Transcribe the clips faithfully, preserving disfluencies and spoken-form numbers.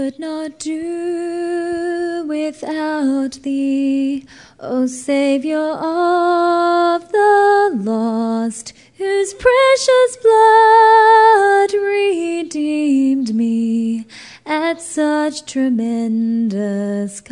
could not do without thee, O Savior of the lost, whose precious blood redeemed me at such tremendous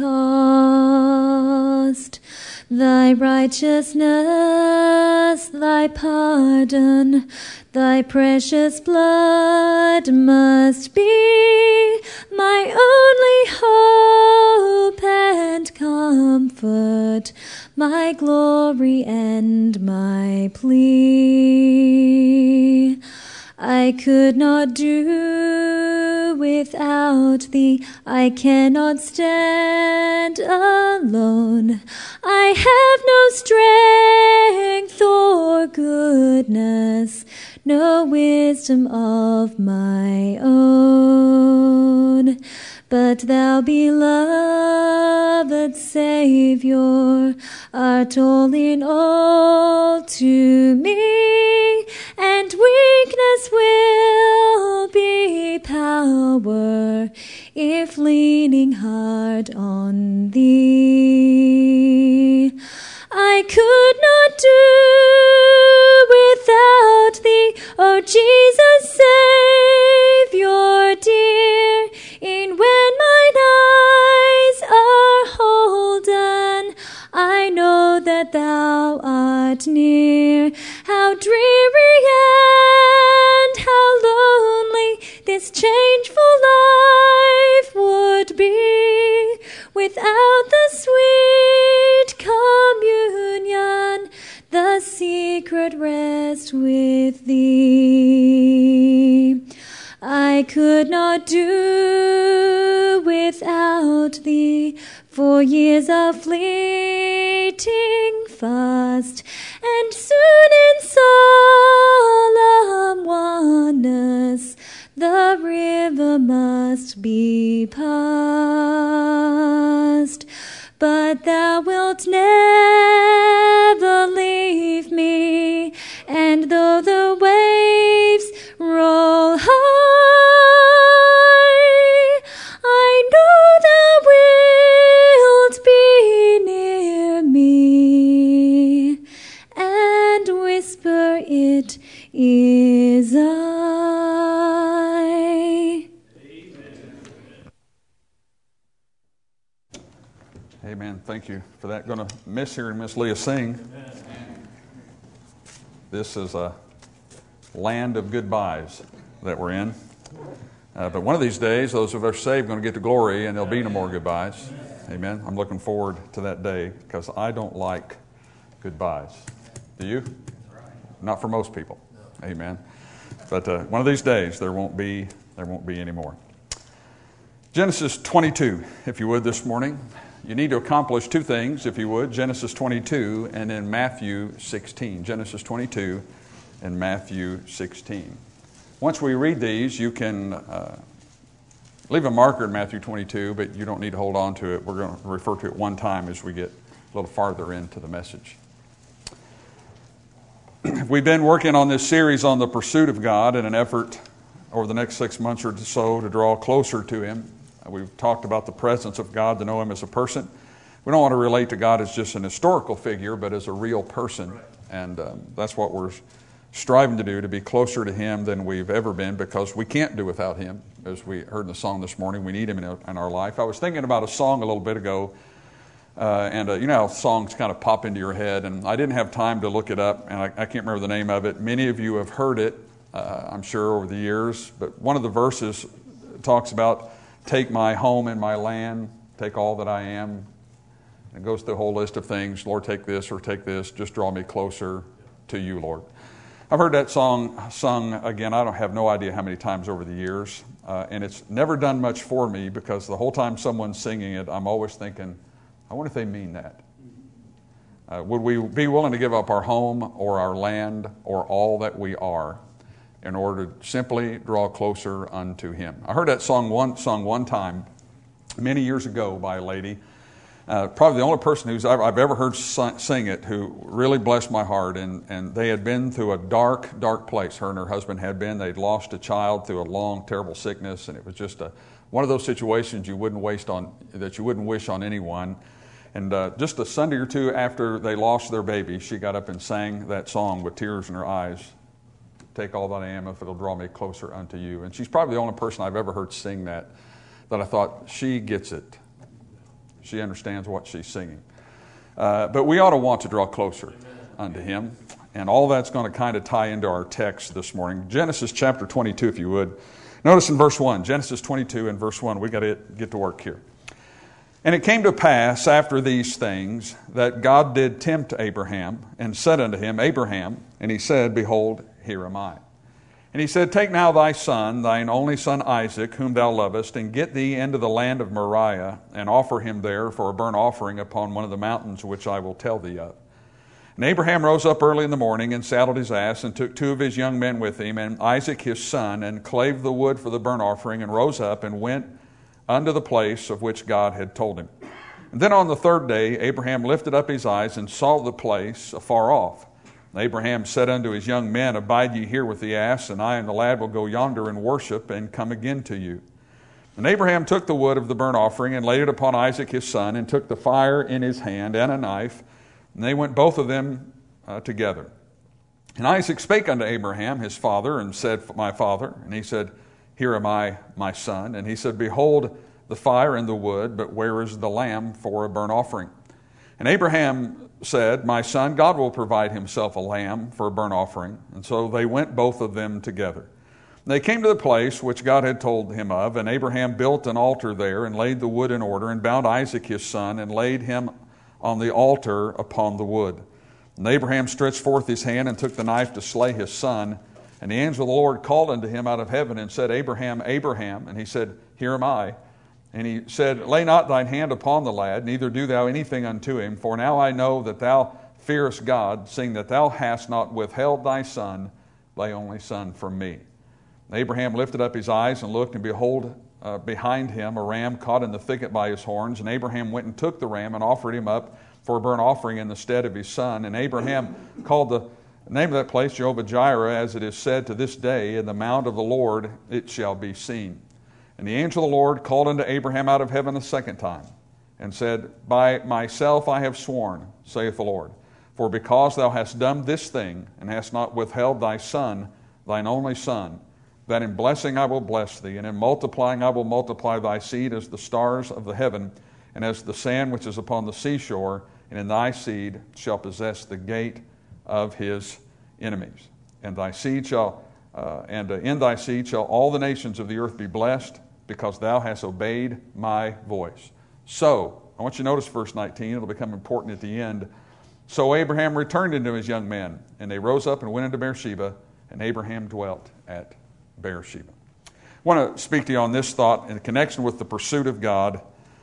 cost. Thy righteousness, thy pardon, thy precious blood must be my only hope and comfort, my glory and my plea. I could not do without thee, I cannot stand alone. I have no strength or goodness, no wisdom of my own. But thou, beloved Savior, art all in all to me, and weakness will be power if leaning hard on thee. I could not do without thee, O Jesus, Savior dear, in when mine eyes are holden, I know that thou art near. How dreary and how lonely this changeful life would be without the sweet communion, the secret rest with thee. I could not do without thee, for years are fleeting fast, and soon in solemn oneness the river must be passed. But thou wilt never leave me, and though the waves roll high, I know thou wilt be near me, and whisper, it is I. Amen. Thank you for that. Going to miss hearing Miss Leah sing. Amen. This is a land of goodbyes that we're in. Uh, but one of these days, those of us saved are going to get to glory, and there'll be no more goodbyes. Amen. I'm looking forward to that day because I don't like goodbyes. Do you? Not for most people. Amen. But uh, one of these days, there won't be there won't be any more. Genesis twenty-two, if you would, this morning. You need to accomplish two things, if you would. Genesis twenty-two and then Matthew sixteen. Genesis twenty-two and Matthew sixteen. Once we read these, you can uh, leave a marker in Matthew twenty-two, but you don't need to hold on to it. We're going to refer to it one time as we get a little farther into the message. We've been working on this series on the pursuit of God in an effort over the next six months or so to draw closer to Him. We've talked about the presence of God, to know Him as a person. We don't want to relate to God as just an historical figure, but as a real person. And um, that's what we're striving to do, to be closer to Him than we've ever been, because we can't do without Him. As we heard in the song this morning, we need Him in our, in our life. I was thinking about a song a little bit ago, uh, and uh, you know how songs kind of pop into your head, and I didn't have time to look it up, and I, I can't remember the name of it. Many of you have heard it, uh, I'm sure, over the years, but one of the verses talks about, take my home and my land, take all that I am. It goes through a whole list of things. Lord, take this or take this. Just draw me closer to you, Lord. I've heard that song sung, again, I don't have no idea how many times over the years. Uh, and it's never done much for me, because the whole time someone's singing it, I'm always thinking, I wonder if they mean that. Uh, would we be willing to give up our home or our land or all that we are in order to simply draw closer unto Him? I heard that song one, sung one time many years ago by a lady. Uh, probably the only person who's I've, I've ever heard sing it who really blessed my heart. And, and they had been through a dark, dark place. Her and her husband had been. They'd lost a child through a long, terrible sickness, and it was just a One of those situations you wouldn't waste on, that you wouldn't wish on anyone. And uh, just a Sunday or two after they lost their baby, she got up and sang that song with tears in her eyes. Take all that I am if it'll draw me closer unto you. And she's probably the only person I've ever heard sing that, that I thought, she gets it. She understands what she's singing. Uh, but we ought to want to draw closer unto him. And all that's going to kind of tie into our text this morning. Genesis chapter twenty-two, if you would. Notice in verse one, Genesis twenty-two and verse one, we got to get to work here. And it came to pass after these things that God did tempt Abraham and said unto him, Abraham, and he said, Behold, here am I. And he said, Take now thy son, thine only son Isaac, whom thou lovest, and get thee into the land of Moriah, and offer him there for a burnt offering upon one of the mountains which I will tell thee of. And Abraham rose up early in the morning, and saddled his ass, and took two of his young men with him, and Isaac his son, and clave the wood for the burnt offering, and rose up, and went unto the place of which God had told him. And then on the third day Abraham lifted up his eyes, and saw the place afar off. And Abraham said unto his young men, Abide ye here with the ass, and I and the lad will go yonder and worship, and come again to you. And Abraham took the wood of the burnt offering, and laid it upon Isaac his son, and took the fire in his hand, and a knife, and they went both of them uh, together. And Isaac spake unto Abraham his father, and said, My father. And he said, Here am I, my son. And he said, Behold the fire and the wood, but where is the lamb for a burnt offering? And Abraham said, My son, God will provide himself a lamb for a burnt offering. And so they went both of them together. And they came to the place which God had told him of, and Abraham built an altar there, and laid the wood in order, and bound Isaac his son, and laid him on the altar upon the wood. And Abraham stretched forth his hand, and took the knife to slay his son. And the angel of the Lord called unto him out of heaven, and said, Abraham, Abraham. And he said, Here am I. And he said, Lay not thine hand upon the lad, neither do thou anything unto him. For now I know that thou fearest God, seeing that thou hast not withheld thy son, thy only son, from me. And Abraham lifted up his eyes and looked, and behold, uh, behind him a ram caught in the thicket by his horns. And Abraham went and took the ram, and offered him up for a burnt offering in the stead of his son. And Abraham called the name of that place Jehovah-Jireh, as it is said to this day, In the mount of the Lord it shall be seen. And the angel of the Lord called unto Abraham out of heaven a second time, and said, By myself I have sworn, saith the Lord, for because thou hast done this thing, and hast not withheld thy son, thine only son, that in blessing I will bless thee, and in multiplying I will multiply thy seed as the stars of the heaven, and as the sand which is upon the seashore, and in thy seed shall possess the gate of his enemies. And thy seed shall, uh, and uh, in thy seed shall all the nations of the earth be blessed, because thou hast obeyed my voice. So, I want you to notice verse nineteen, it'll become important at the end. So Abraham returned unto his young men, and they rose up and went into Beersheba, and Abraham dwelt at Beersheba. I want to speak to you on this thought in connection with the pursuit of God.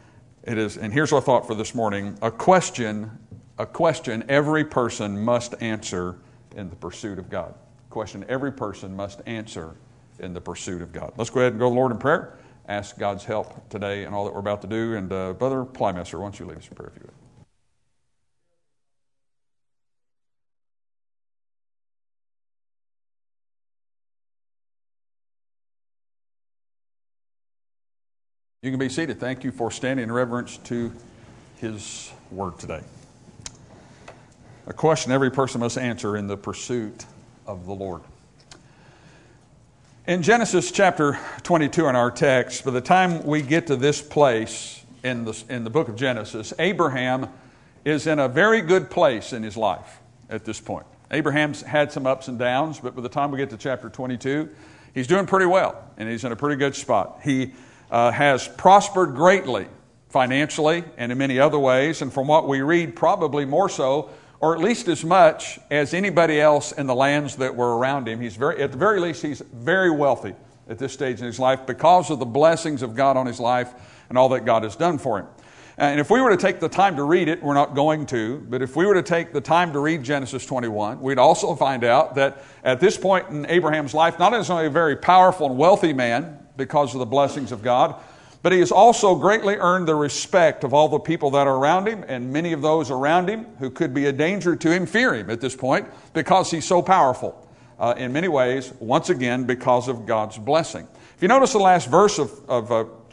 It is, and here's our thought for this morning, a question, a question every person must answer in the pursuit of God. A question every person must answer in the pursuit of God. Let's go ahead and go to the Lord in prayer. Ask God's help today in all that we're about to do. And uh, Brother Plymesser, why don't you lead us in prayer if you would. You can be seated. Thank you for standing in reverence to His Word today. A question every person must answer in the pursuit of the Lord. In Genesis chapter twenty-two in our text, by the time we get to this place in the, in the book of Genesis, Abraham is in a very good place in his life at this point. Abraham's had some ups and downs, but by the time we get to chapter twenty-two, he's doing pretty well, and he's in a pretty good spot. He uh, has prospered greatly financially and in many other ways, and from what we read, probably more so, or at least as much as anybody else in the lands that were around him. He's very, at the very least, he's very wealthy at this stage in his life because of the blessings of God on his life and all that God has done for him. And if we were to take the time to read it, we're not going to, but if we were to take the time to read Genesis twenty-one, we'd also find out that at this point in Abraham's life, not only a very powerful and wealthy man because of the blessings of God, but he has also greatly earned the respect of all the people that are around him, and many of those around him who could be a danger to him fear him at this point because he's so powerful uh, in many ways, once again, because of God's blessing. If you notice the last verse of, of uh,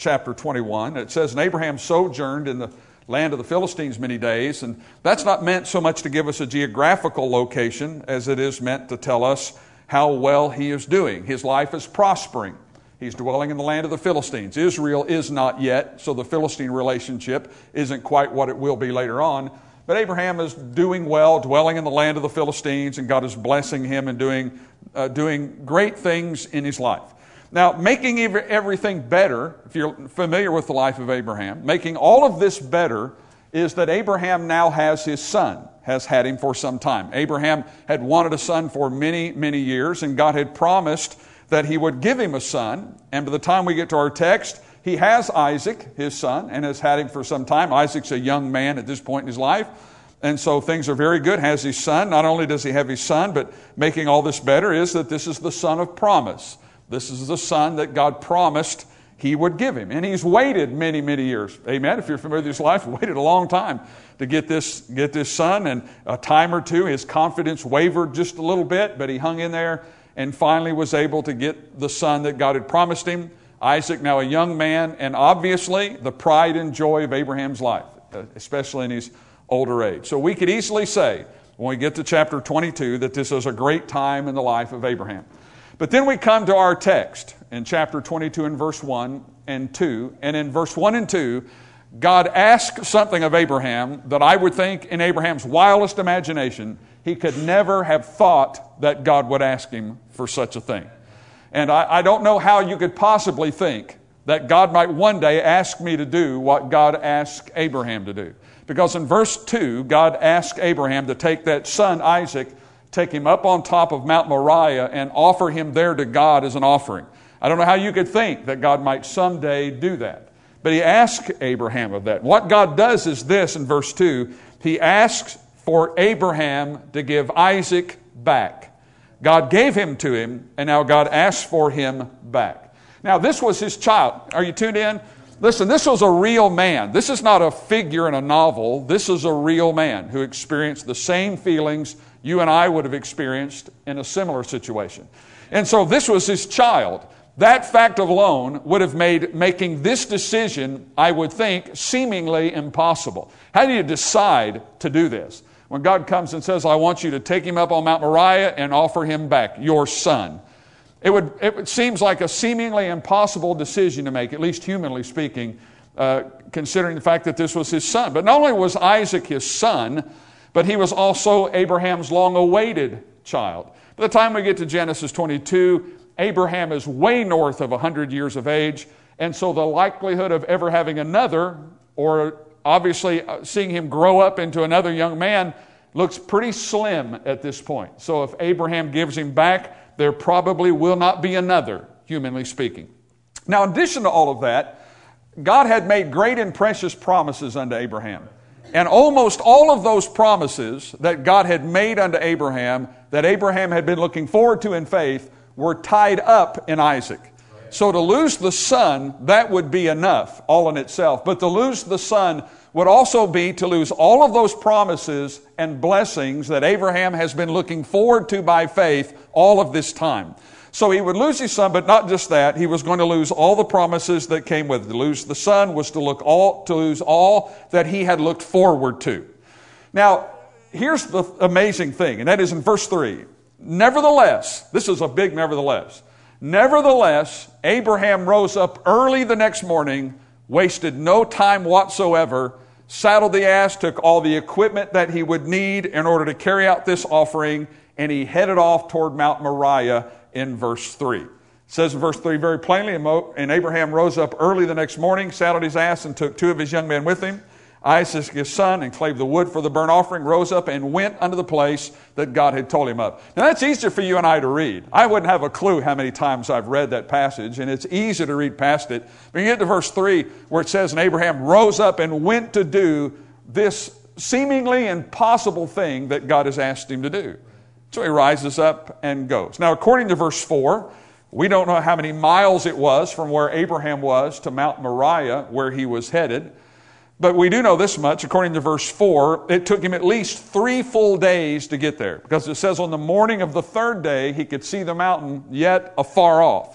chapter twenty-one. It says, and Abraham sojourned in the land of the Philistines many days. And that's not meant so much to give us a geographical location as it is meant to tell us how well he is doing. His life is prospering. He's dwelling in the land of the Philistines. Israel is not yet, so the Philistine relationship isn't quite what it will be later on. But Abraham is doing well, dwelling in the land of the Philistines, and God is blessing him and doing, uh, doing great things in his life. Now, making everything better, if you're familiar with the life of Abraham, making all of this better is that Abraham now has his son, has had him for some time. Abraham had wanted a son for many, many years, and God had promised that he would give him a son. And by the time we get to our text, he has Isaac, his son, and has had him for some time. Isaac's a young man at this point in his life. And so things are very good. Has his son. Not only does he have his son, but making all this better is that this is the son of promise. This is the son that God promised he would give him. And he's waited many, many years. Amen. If you're familiar with his life, waited a long time to get this, get this son. And a time or two, his confidence wavered just a little bit, but he hung in there and finally was able to get the son that God had promised him. Isaac, now a young man, and obviously the pride and joy of Abraham's life, especially in his older age. So we could easily say, when we get to chapter twenty-two, that this is a great time in the life of Abraham. But then we come to our text in chapter twenty-two and verse one and two. And in verse one and two, God asks something of Abraham that I would think in Abraham's wildest imagination, he could never have thought that God would ask him for such a thing. And I, I don't know how you could possibly think that God might one day ask me to do what God asked Abraham to do. Because in verse two, God asked Abraham to take that son Isaac, take him up on top of Mount Moriah and offer him there to God as an offering. I don't know how you could think that God might someday do that. But he asked Abraham of that. What God does is this in verse two. He asks for Abraham to give Isaac back. God gave him to him, and now God asks for him back. Now, this was his child. Are you tuned in? Listen, this was a real man. This is not a figure in a novel. This is a real man who experienced the same feelings you and I would have experienced in a similar situation. And so this was his child. That fact alone would have made making this decision, I would think, seemingly impossible. How do you decide to do this? When God comes and says, I want you to take him up on Mount Moriah and offer him back, your son. It would, it seems like a seemingly impossible decision to make, at least humanly speaking, uh, considering the fact that this was his son. But not only was Isaac his son, but he was also Abraham's long-awaited child. By the time we get to Genesis twenty-two, Abraham is way north of one hundred years of age, and so the likelihood of ever having another, or obviously seeing him grow up into another young man, looks pretty slim at this point. So if Abraham gives him back, there probably will not be another, humanly speaking. Now, in addition to all of that, God had made great and precious promises unto Abraham. And almost all of those promises that God had made unto Abraham, that Abraham had been looking forward to in faith, were tied up in Isaac. So to lose the son, that would be enough all in itself. But to lose the son would also be to lose all of those promises and blessings that Abraham has been looking forward to by faith all of this time. So he would lose his son, but not just that. He was going to lose all the promises that came with it. To lose the son was to look all to lose all that he had looked forward to. Now, here's the amazing thing, and that is in verse three. Nevertheless, this is a big nevertheless. Nevertheless, Abraham rose up early the next morning, wasted no time whatsoever, saddled the ass, took all the equipment that he would need in order to carry out this offering, and he headed off toward Mount Moriah in verse three. It says in verse three very plainly, and Abraham rose up early the next morning, saddled his ass, and took two of his young men with him, Isaac his son, and clave the wood for the burnt offering, rose up and went unto the place that God had told him of. Now that's easier for you and I to read. I wouldn't have a clue how many times I've read that passage, and it's easy to read past it. But you get to verse three where it says, and Abraham rose up and went to do this seemingly impossible thing that God has asked him to do. So he rises up and goes. Now according to verse four, we don't know how many miles it was from where Abraham was to Mount Moriah where he was headed. But we do know this much, according to verse four, it took him at least three full days to get there. Because it says on the morning of the third day, he could see the mountain yet afar off.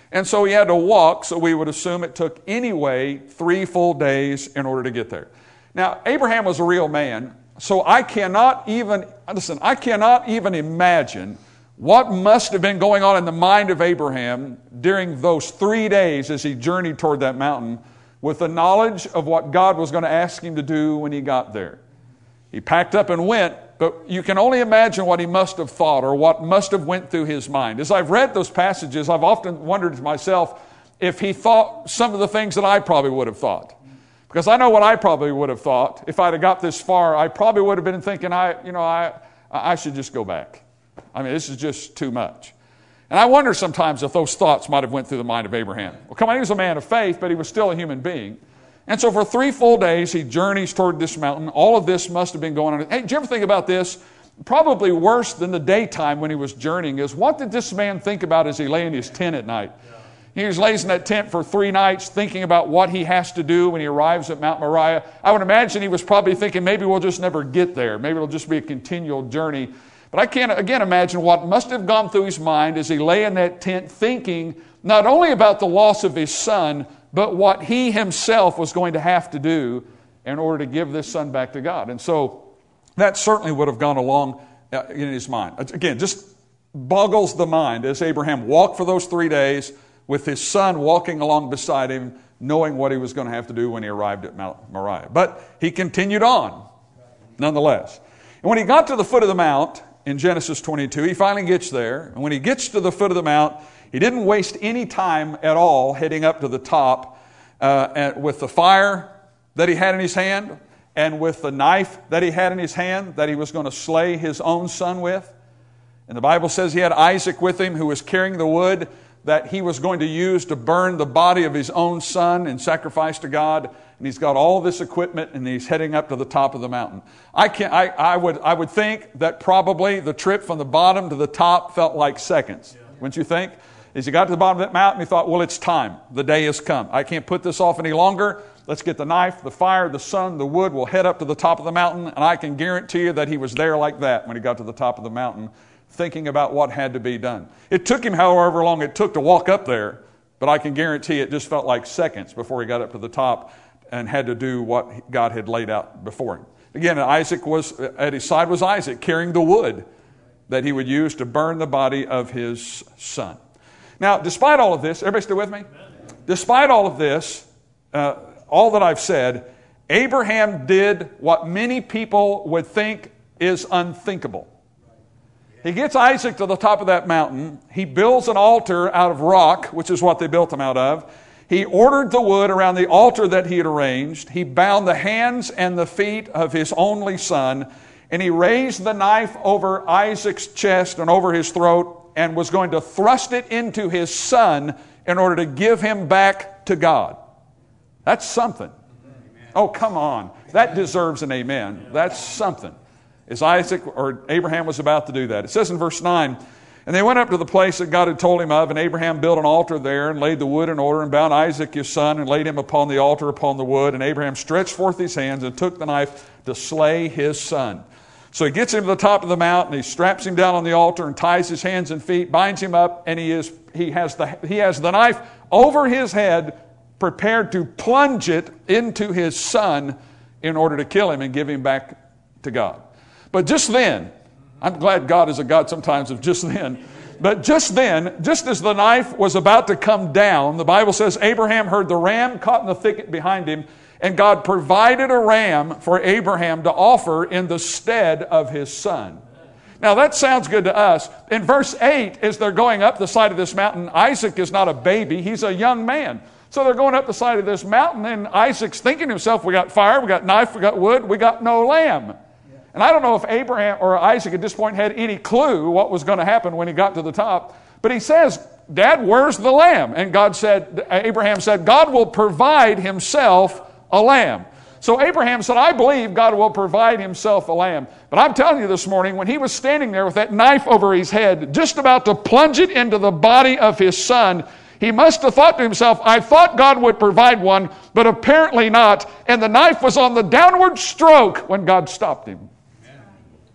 And so he had to walk, so we would assume it took anyway three full days in order to get there. Now, Abraham was a real man, so I cannot even, listen, I cannot even imagine what must have been going on in the mind of Abraham during those three days as he journeyed toward that mountain with the knowledge of what God was going to ask him to do when he got there. He packed up and went, but you can only imagine what he must have thought or what must have went through his mind. As I've read those passages, I've often wondered to myself if he thought some of the things that I probably would have thought. Because I know what I probably would have thought. If I'd have got this far, I probably would have been thinking, I, you know, I, I should just go back. I mean, this is just too much. And I wonder sometimes if those thoughts might have went through the mind of Abraham. Well, come on, he was a man of faith, but he was still a human being. And so for three full days, he journeys toward this mountain. All of this must have been going on. Hey, did you ever think about this? Probably worse than the daytime when he was journeying is, what did this man think about as he lay in his tent at night? He was lays in that tent for three nights thinking about what he has to do when he arrives at Mount Moriah. I would imagine he was probably thinking, maybe we'll just never get there. Maybe it'll just be a continual journey. But I can't, again, imagine what must have gone through his mind as he lay in that tent thinking not only about the loss of his son, but what he himself was going to have to do in order to give this son back to God. And so that certainly would have gone along in his mind. Again, just boggles the mind as Abraham walked for those three days with his son walking along beside him, knowing what he was going to have to do when he arrived at Mount Moriah. But he continued on, nonetheless. And when he got to the foot of the mount, in Genesis twenty-two, he finally gets there. And when he gets to the foot of the mount, he didn't waste any time at all heading up to the top uh, and with the fire that he had in his hand and with the knife that he had in his hand that he was going to slay his own son with. And the Bible says he had Isaac with him who was carrying the wood that he was going to use to burn the body of his own son in sacrifice to God. And he's got all this equipment and he's heading up to the top of the mountain. I can I, I would I would think that probably the trip from the bottom to the top felt like seconds. Yeah. Wouldn't you think? As he got to the bottom of that mountain, he thought, well, it's time. The day has come. I can't put this off any longer. Let's get the knife, the fire, the sun, the wood. We'll head up to the top of the mountain. And I can guarantee you that he was there like that when he got to the top of the mountain, thinking about what had to be done. It took him however long it took to walk up there, but I can guarantee it just felt like seconds before he got up to the top and had to do what God had laid out before him. Again, Isaac was, at his side was Isaac carrying the wood that he would use to burn the body of his son. Now, despite all of this, everybody still with me? Despite all of this, uh, all that I've said, Abraham did what many people would think is unthinkable. He gets Isaac to the top of that mountain. He builds an altar out of rock, which is what they built him out of. He ordered the wood around the altar that he had arranged. He bound the hands and the feet of his only son, and he raised the knife over Isaac's chest and over his throat and was going to thrust it into his son in order to give him back to God. That's something. Oh, come on. That deserves an amen. That's something. As Isaac or Abraham was about to do that. It says in verse nine, and they went up to the place that God had told him of, and Abraham built an altar there and laid the wood in order and bound Isaac his son and laid him upon the altar upon the wood. And Abraham stretched forth his hands and took the knife to slay his son. So he gets him to the top of the mountain, he straps him down on the altar and ties his hands and feet, binds him up, and he is he has the he has the knife over his head, prepared to plunge it into his son in order to kill him and give him back to God. But just then, I'm glad God is a God sometimes of just then. But just then, just as the knife was about to come down, the Bible says Abraham heard the ram caught in the thicket behind him, and God provided a ram for Abraham to offer in the stead of his son. Now that sounds good to us. In verse eight, as they're going up the side of this mountain, Isaac is not a baby, he's a young man. So they're going up the side of this mountain, and Isaac's thinking to himself, we got fire, we got knife, we got wood, we got no lamb. And I don't know if Abraham or Isaac at this point had any clue what was going to happen when he got to the top. But he says, Dad, where's the lamb? And God said, Abraham said, God will provide himself a lamb. So Abraham said, I believe God will provide himself a lamb. But I'm telling you this morning, when he was standing there with that knife over his head, just about to plunge it into the body of his son, he must have thought to himself, I thought God would provide one, but apparently not. And the knife was on the downward stroke when God stopped him.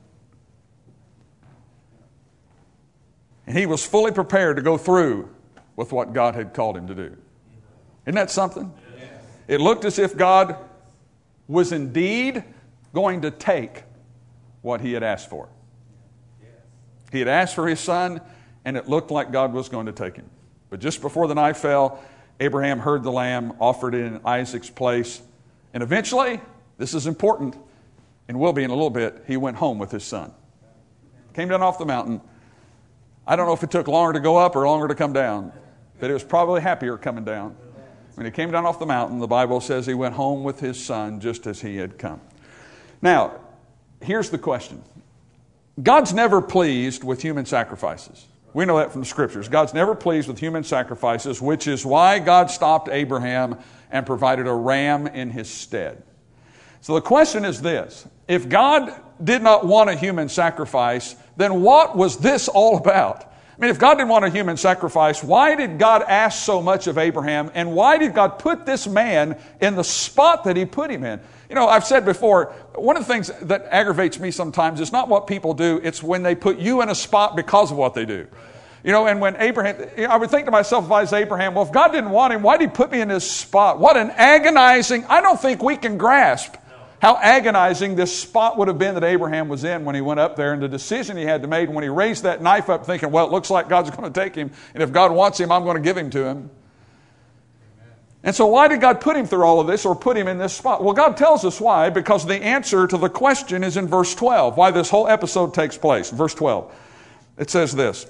And he was fully prepared to go through with what God had called him to do. Isn't that something? It looked as if God was indeed going to take what he had asked for. He had asked for his son, and it looked like God was going to take him. But just before the night fell, Abraham heard the lamb, offered it in Isaac's place, and eventually, this is important, and will be in a little bit, he went home with his son. Came down off the mountain. I don't know if it took longer to go up or longer to come down, but it was probably happier coming down. When he came down off the mountain, the Bible says he went home with his son just as he had come. Now, here's the question. God's never pleased with human sacrifices. We know that from the Scriptures. God's never pleased with human sacrifices, which is why God stopped Abraham and provided a ram in his stead. So the question is this. If God did not want a human sacrifice, then what was this all about? I mean, if God didn't want a human sacrifice, why did God ask so much of Abraham? And why did God put this man in the spot that he put him in? You know, I've said before, one of the things that aggravates me sometimes is not what people do, it's when they put you in a spot because of what they do. You know, and when Abraham, you know, I would think to myself if I was Abraham, well, if God didn't want him, why did he put me in this spot? What an agonizing, I don't think we can grasp how agonizing this spot would have been that Abraham was in when he went up there, and the decision he had to make when he raised that knife up thinking, well, it looks like God's going to take him, and if God wants him, I'm going to give him to him. Amen. And so why did God put him through all of this or put him in this spot? Well, God tells us why, because the answer to the question is in verse twelve, why this whole episode takes place. Verse twelve, it says this,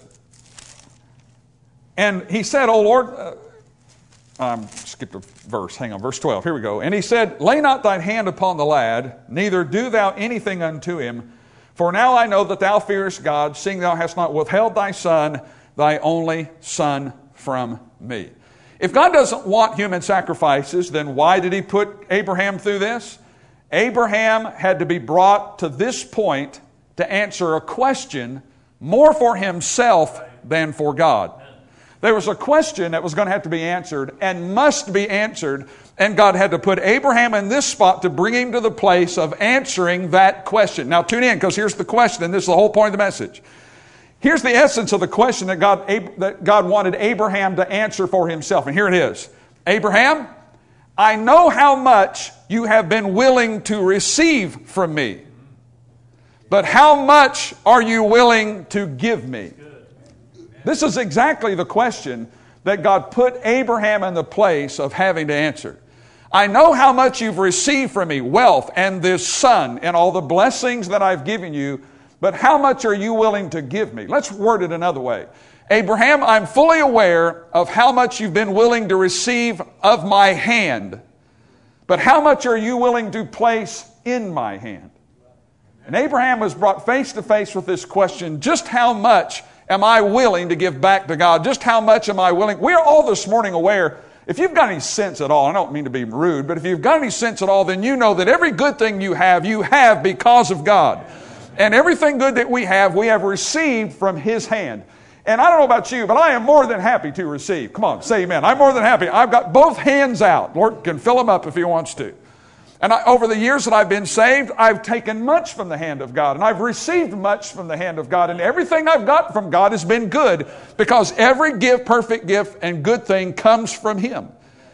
and he said, O Lord, uh, Um, skipped a verse. Hang on. Verse twelve. Here we go. And he said, lay not thine hand upon the lad, neither do thou anything unto him. For now I know that thou fearest God, seeing thou hast not withheld thy son, thy only son, from me. If God doesn't want human sacrifices, then why did he put Abraham through this? Abraham had to be brought to this point to answer a question more for himself than for God. There was a question that was going to have to be answered and must be answered, and God had to put Abraham in this spot to bring him to the place of answering that question. Now tune in, because here's the question, and this is the whole point of the message. Here's the essence of the question that God, that God wanted Abraham to answer for himself, and here it is. Abraham, I know how much you have been willing to receive from me, but how much are you willing to give me? This is exactly the question that God put Abraham in the place of having to answer. I know how much you've received from me, wealth and this son and all the blessings that I've given you, but how much are you willing to give me? Let's word it another way. Abraham, I'm fully aware of how much you've been willing to receive of my hand, but how much are you willing to place in my hand? And Abraham was brought face to face with this question, just how much am I willing to give back to God? Just how much am I willing? We're all this morning aware, if you've got any sense at all, I don't mean to be rude, but if you've got any sense at all, then you know that every good thing you have, you have because of God. And everything good that we have, we have received from His hand. And I don't know about you, but I am more than happy to receive. Come on, say amen. I'm more than happy. I've got both hands out. Lord can fill them up if He wants to. And I, over the years that I've been saved, I've taken much from the hand of God. And I've received much from the hand of God. And everything I've got from God has been good, because every gift, perfect gift, and good thing comes from Him.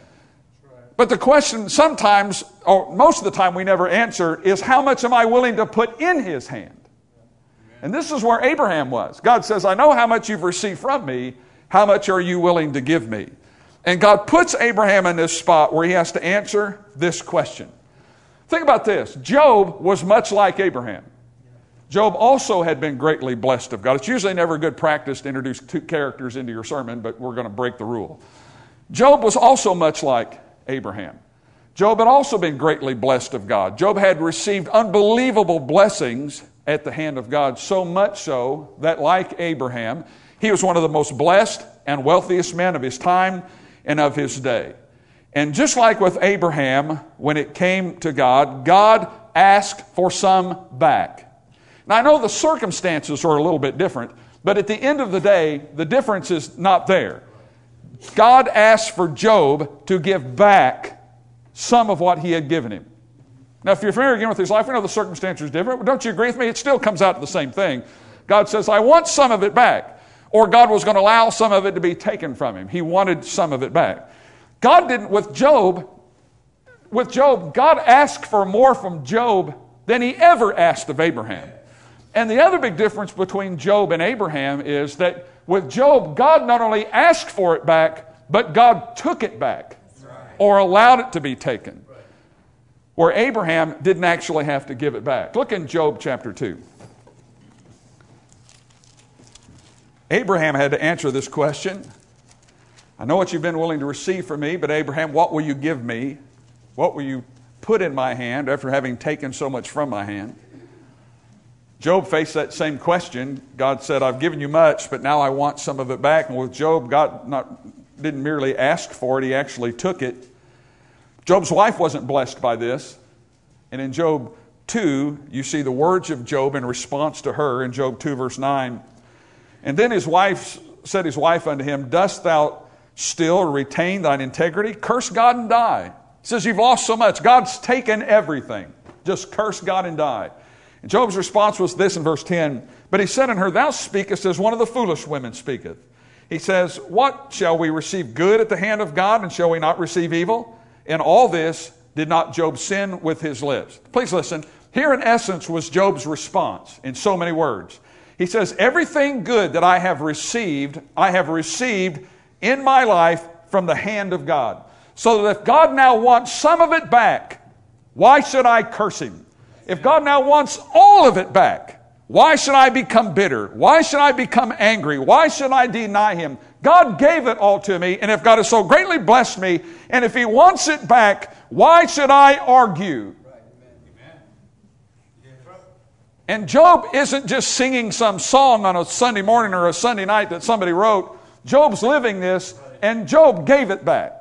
But the question sometimes, or most of the time we never answer, is how much am I willing to put in His hand? And this is where Abraham was. God says, I know how much you've received from me. How much are you willing to give me? And God puts Abraham in this spot where he has to answer this question. Think about this. Job was much like Abraham. Job also had been greatly blessed of God. It's usually never good practice to introduce two characters into your sermon, but we're going to break the rule. Job was also much like Abraham. Job had also been greatly blessed of God. Job had received unbelievable blessings at the hand of God, so much so that, like Abraham, he was one of the most blessed and wealthiest men of his time and of his day. And just like with Abraham, when it came to God, God asked for some back. Now, I know the circumstances are a little bit different, but at the end of the day, the difference is not there. God asked for Job to give back some of what he had given him. Now, if you're familiar again with his life, we know the circumstances are different, but don't you agree with me? It still comes out to the same thing. God says, I want some of it back. or God was going to allow some of it to be taken from him. He wanted some of it back. God didn't, with Job, with Job, God asked for more from Job than he ever asked of Abraham. And the other big difference between Job and Abraham is that with Job, God not only asked for it back, but God took it back or allowed it to be taken. Where Abraham didn't actually have to give it back. Look in Job chapter two. Abraham had to answer this question. I know what you've been willing to receive from me, but Abraham, what will you give me? What will you put in my hand after having taken so much from my hand? Job faced that same question. God said, I've given you much, but now I want some of it back. And with Job, God not, didn't merely ask for it, he actually took it. Job's wife wasn't blessed by this. And in Job two, you see the words of Job in response to her in Job two, verse nine. And then his wife said his wife unto him, dost thou still retain thine integrity? Curse God and die. He says, you've lost so much. God's taken everything. Just curse God and die. And Job's response was this in verse ten. But he said unto her, thou speakest as one of the foolish women speaketh. He says, what shall we receive good at the hand of God, and shall we not receive evil? In all this did not Job sin with his lips. Please listen. Here in essence was Job's response in so many words. He says, everything good that I have received, I have received in my life from the hand of God. So that if God now wants some of it back, why should I curse him? If God now wants all of it back, why should I become bitter? Why should I become angry? Why should I deny him? God gave it all to me, and if God has so greatly blessed me, and if he wants it back, why should I argue? And Job isn't just singing some song on a Sunday morning or a Sunday night that somebody wrote. Job's living this, and Job gave it back.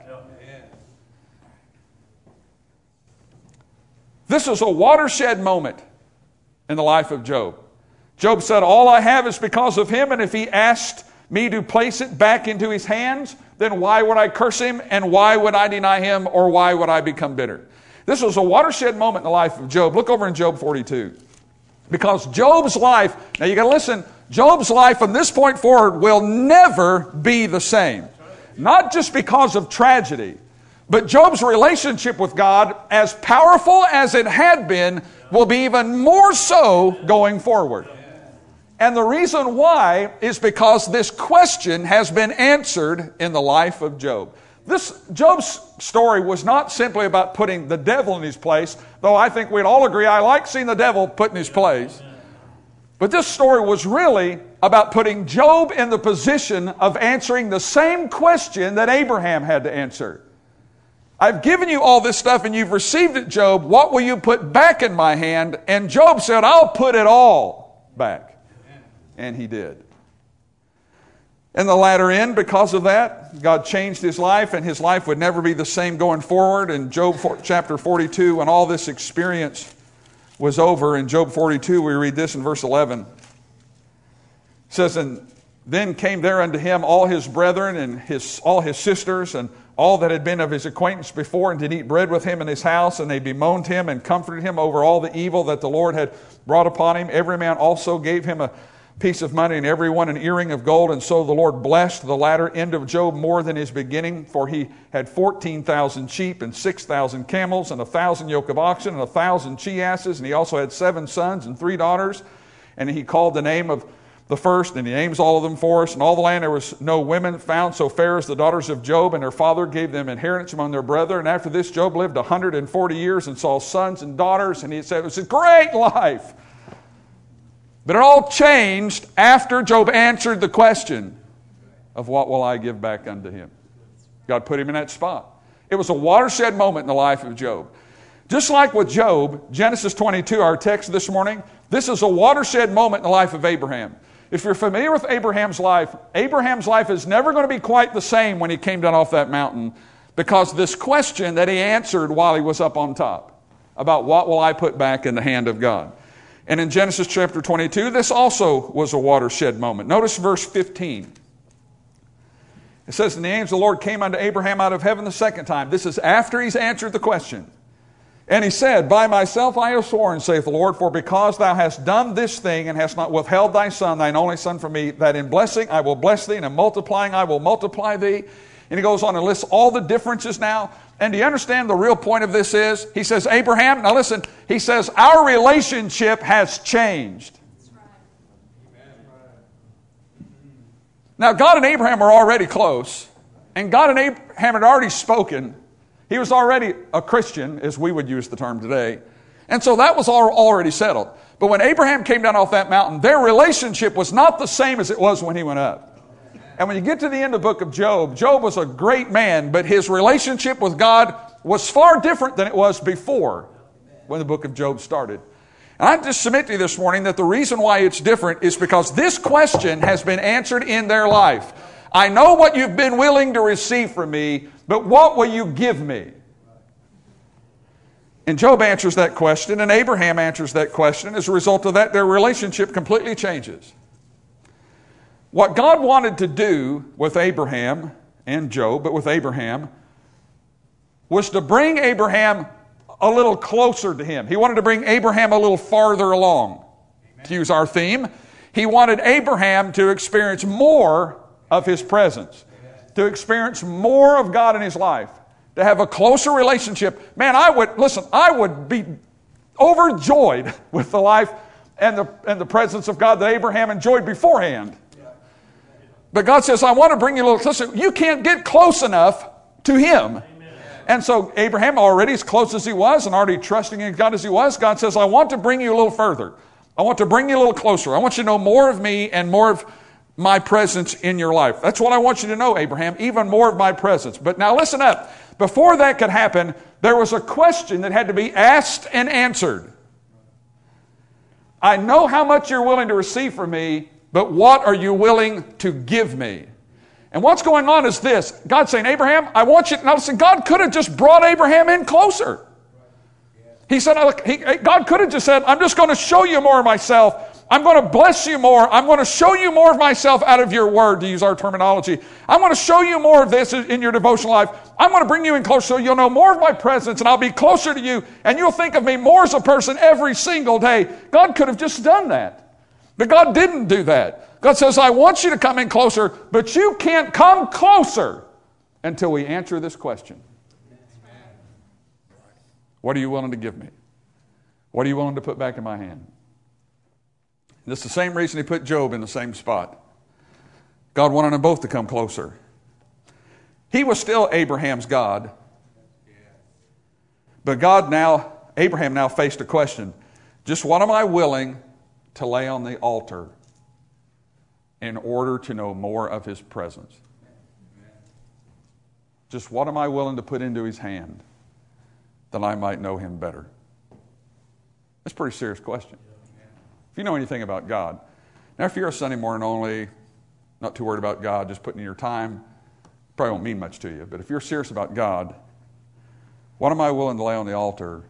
This is a watershed moment in the life of Job. Job said, all I have is because of him, and if he asked me to place it back into his hands, then why would I curse him, and why would I deny him, or why would I become bitter? This was a watershed moment in the life of Job. Look over in Job forty-two. Because Job's life, now you got to listen, Job's life from this point forward will never be the same. Not just because of tragedy, but Job's relationship with God, as powerful as it had been, will be even more so going forward. And the reason why is because this question has been answered in the life of Job. This Job's story was not simply about putting the devil in his place, though I think we'd all agree I like seeing the devil put in his place. But this story was really about putting Job in the position of answering the same question that Abraham had to answer. I've given you all this stuff and you've received it, Job. What will you put back in my hand? And Job said, I'll put it all back. And he did. In the latter end, because of that, God changed his life, and his life would never be the same going forward. In Job chapter forty-two, when all this experience was over, in Job forty-two, we read this in verse eleven. It says, and then came there unto him all his brethren and his all his sisters and all that had been of his acquaintance before, and did eat bread with him in his house, and they bemoaned him and comforted him over all the evil that the Lord had brought upon him. Every man also gave him a piece of money, and every one an earring of gold. And so the Lord blessed the latter end of Job more than his beginning, for he had fourteen thousand sheep and six thousand camels and a thousand yoke of oxen and a thousand she-asses. And he also had seven sons and three daughters. And he called the name of the first, and he names all of them for us. In all the land there was no women found so fair as the daughters of Job, and their father gave them inheritance among their brethren. And after this, Job lived a hundred and forty years and saw sons and daughters. And he said, it was a great life. But it all changed after Job answered the question of what will I give back unto him. God put him in that spot. It was a watershed moment in the life of Job. Just like with Job, Genesis twenty-two, our text this morning, this is a watershed moment in the life of Abraham. If you're familiar with Abraham's life, Abraham's life is never going to be quite the same when he came down off that mountain, because this question that he answered while he was up on top about what will I put back in the hand of God. And in Genesis chapter twenty-two, this also was a watershed moment. Notice verse fifteen. It says, and the angel of the Lord came unto Abraham out of heaven the second time. This is after he's answered the question. And he said, by myself I have sworn, saith the Lord, for because thou hast done this thing, and hast not withheld thy son, thine only son from me, that in blessing I will bless thee, and in multiplying I will multiply thee. And he goes on and lists all the differences now. And do you understand the real point of this is? He says, Abraham, now listen, he says, our relationship has changed. Now, God and Abraham are already close, and God and Abraham had already spoken. He was already a Christian, as we would use the term today. And so that was all already settled. But when Abraham came down off that mountain, their relationship was not the same as it was when he went up. And when you get to the end of the book of Job, Job was a great man, but his relationship with God was far different than it was before when the book of Job started. And I just submit to you this morning that the reason why it's different is because this question has been answered in their life. I know what you've been willing to receive from me, but what will you give me? And Job answers that question, and Abraham answers that question. As a result of that, their relationship completely changes. What God wanted to do with Abraham and Job, but with Abraham, was to bring Abraham a little closer to him. He wanted to bring Abraham a little farther along. Amen. To use our theme, he wanted Abraham to experience more of his presence, to experience more of God in his life, to have a closer relationship. Man, I would, listen, I would be overjoyed with the life and the, and the presence of God that Abraham enjoyed beforehand. But God says, I want to bring you a little closer. You can't get close enough to him. And so Abraham, already as close as he was and already trusting in God as he was, God says, I want to bring you a little further. I want to bring you a little closer. I want you to know more of me and more of my presence in your life. That's what I want you to know, Abraham, even more of my presence. But now listen up. Before that could happen, there was a question that had to be asked and answered. I know how much you're willing to receive from me, but what are you willing to give me? And what's going on is this. God's saying, Abraham, I want you to... Now listen, God could have just brought Abraham in closer. He said, he, God could have just said, I'm just going to show you more of myself. I'm going to bless you more. I'm going to show you more of myself out of your word, to use our terminology. I'm going to show you more of this in your devotional life. I'm going to bring you in closer so you'll know more of my presence, and I'll be closer to you, and you'll think of me more as a person every single day. God could have just done that. But God didn't do that. God says, I want you to come in closer, but you can't come closer until we answer this question. What are you willing to give me? What are you willing to put back in my hand? This is the same reason he put Job in the same spot. God wanted them both to come closer. He was still Abraham's God. But God now, Abraham now faced a question. Just what am I willing to lay on the altar in order to know more of his presence? Just what am I willing to put into his hand that I might know him better? That's a pretty serious question. If you know anything about God. Now, if you're a Sunday morning only, not too worried about God, just putting in your time, probably won't mean much to you. But if you're serious about God, what am I willing to lay on the altar?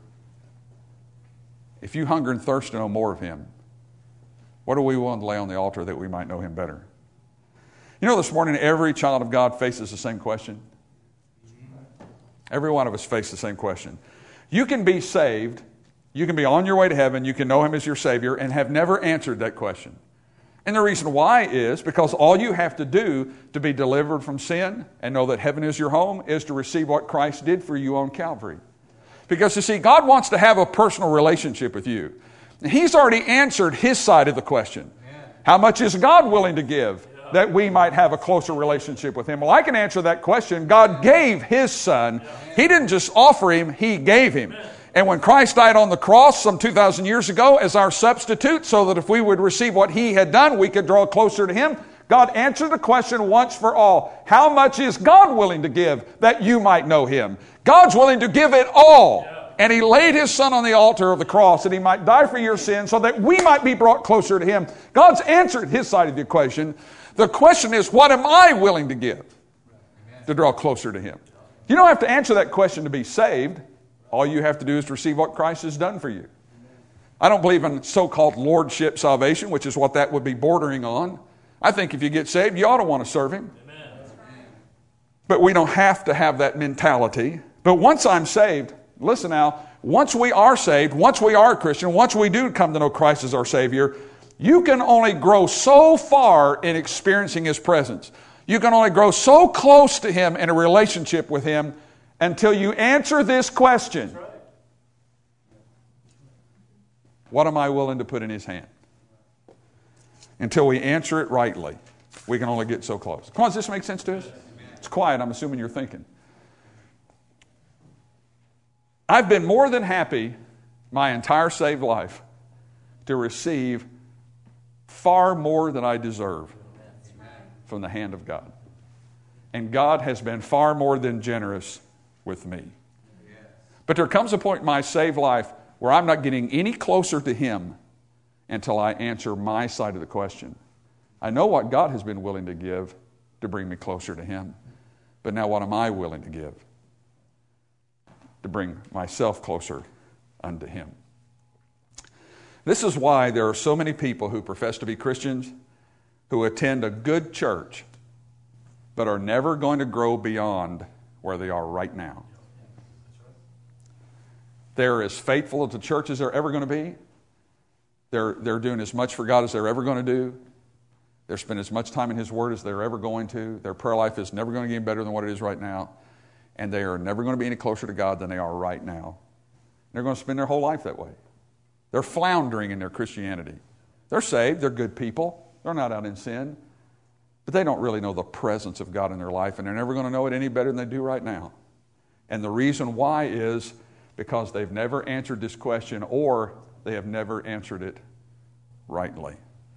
If you hunger and thirst to know more of him, what are we willing to lay on the altar that we might know him better? You know, this morning, every child of God faces the same question. Every one of us faces the same question. You can be saved, you can be on your way to heaven, you can know him as your Savior, and have never answered that question. And the reason why is because all you have to do to be delivered from sin and know that heaven is your home is to receive what Christ did for you on Calvary. Because you see, God wants to have a personal relationship with you. He's already answered his side of the question. How much is God willing to give that we might have a closer relationship with him? Well, I can answer that question. God gave his son. He didn't just offer him, he gave him. And when Christ died on the cross some two thousand years ago as our substitute, so that if we would receive what he had done, we could draw closer to him, God answered the question once for all. How much is God willing to give that you might know him? God's willing to give it all. And he laid his son on the altar of the cross that he might die for your sins so that we might be brought closer to him. God's answered his side of the equation. The question is, what am I willing to give to draw closer to him? You don't have to answer that question to be saved. All you have to do is to receive what Christ has done for you. I don't believe in so-called lordship salvation, which is what that would be bordering on. I think if you get saved, you ought to want to serve him. Amen. But we don't have to have that mentality. But once I'm saved, listen now, once we are saved, once we are a Christian, once we do come to know Christ as our Savior, you can only grow so far in experiencing His presence. You can only grow so close to Him in a relationship with Him until you answer this question. What am I willing to put in His hand? Until we answer it rightly, we can only get so close. Come on, does this make sense to us? It's quiet. I'm assuming you're thinking. I've been more than happy my entire saved life to receive far more than I deserve from the hand of God. And God has been far more than generous with me. But there comes a point in my saved life where I'm not getting any closer to Him until I answer my side of the question. I know what God has been willing to give to bring me closer to Him. But now what am I willing to give to bring myself closer unto Him? This is why there are so many people who profess to be Christians who attend a good church but are never going to grow beyond where they are right now. They're as faithful as the church as they're ever going to be. They're, they're doing as much for God as they're ever going to do. They're spending as much time in His Word as they're ever going to. Their prayer life is never going to get any better than what it is right now. And they are never going to be any closer to God than they are right now. They're going to spend their whole life that way. They're floundering in their Christianity. They're saved. They're good people. They're not out in sin. But they don't really know the presence of God in their life, and they're never going to know it any better than they do right now. And the reason why is because they've never answered this question, or they have never answered it rightly.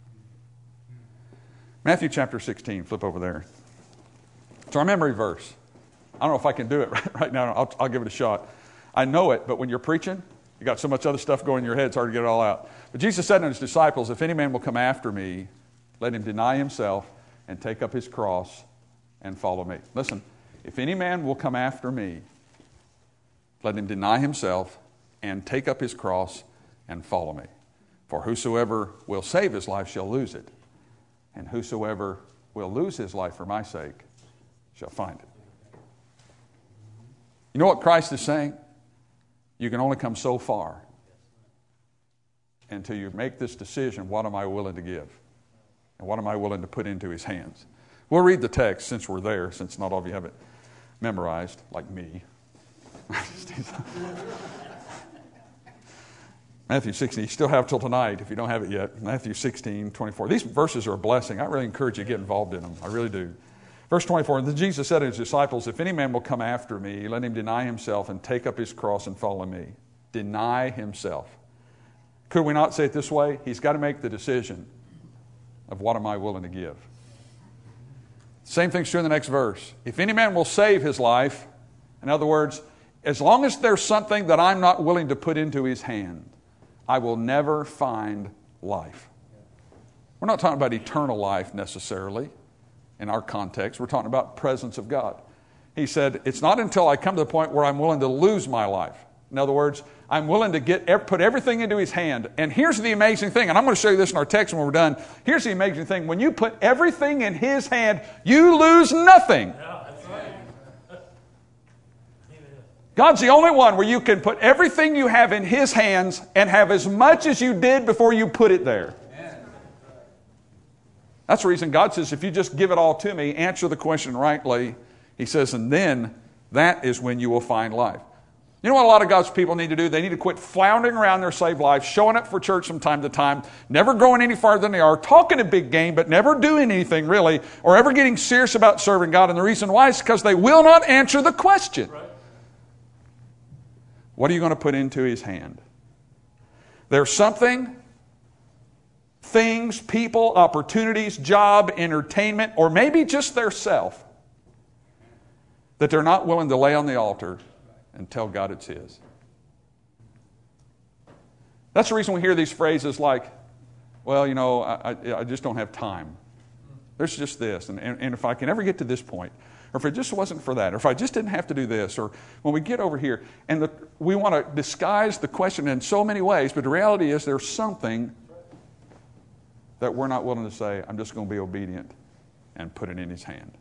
Matthew chapter sixteen, flip over there. It's our memory verse. I don't know if I can do it right, right now. I'll, I'll give it a shot. I know it, but when you're preaching, you got so much other stuff going in your head, it's hard to get it all out. But Jesus said to His disciples, if any man will come after me, let him deny himself and take up his cross and follow me. Listen, if any man will come after me, let him deny himself and take up his cross and follow me. For whosoever will save his life shall lose it, and whosoever will lose his life for my sake shall find it. You know what Christ is saying? You can only come so far until you make this decision, what am I willing to give? And what am I willing to put into His hands? We'll read the text since we're there, since not all of you have it memorized, like me. Matthew sixteen, you still have till tonight if you don't have it yet. Matthew sixteen, twenty-four. These verses are a blessing. I really encourage you to get involved in them. I really do. Verse twenty-four, and then Jesus said to His disciples, if any man will come after me, let him deny himself and take up his cross and follow me. Deny himself. Could we not say it this way? He's got to make the decision of what am I willing to give. Same thing's true in the next verse. If any man will save his life, in other words, as long as there's something that I'm not willing to put into his hand, I will never find life. We're not talking about eternal life necessarily in our context. We're talking about presence of God. He said, it's not until I come to the point where I'm willing to lose my life. In other words, I'm willing to get put everything into His hand. And here's the amazing thing, and I'm going to show you this in our text when we're done. Here's the amazing thing. When you put everything in His hand, you lose nothing. Yeah, that's right. God's the only one where you can put everything you have in His hands and have as much as you did before you put it there. That's the reason God says, if you just give it all to me, answer the question rightly, He says, and then that is when you will find life. You know what a lot of God's people need to do? They need to quit floundering around their saved life, showing up for church from time to time, never going any farther than they are, talking a big game, but never doing anything really, or ever getting serious about serving God. And the reason why is because they will not answer the question. Right. What are you going to put into His hand? There's something, things, people, opportunities, job, entertainment, or maybe just their self that they're not willing to lay on the altar and tell God it's His. That's the reason we hear these phrases like, well, you know, I, I, I just don't have time. There's just this. And, and, and if I can ever get to this point, or if it just wasn't for that, or if I just didn't have to do this, or when we get over here, and the, we want to disguise the question in so many ways, but the reality is there's something that we're not willing to say, I'm just going to be obedient and put it in His hand.